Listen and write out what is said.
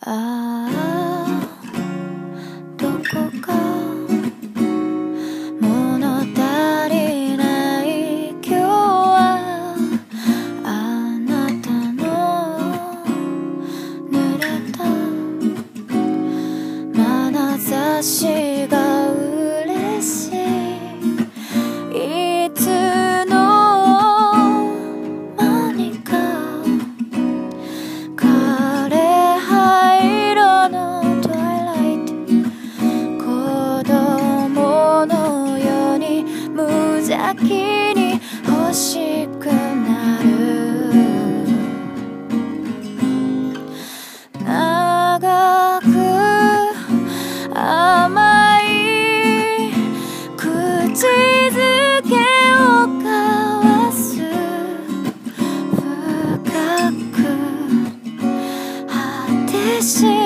ああどこか物足りない今日はあなたの濡れた眼差しが嬉しいいつの間にか枯れ灰色のトワイライト子供のように無邪気に欲しくなる長く甘い口づけを交わす深く果てし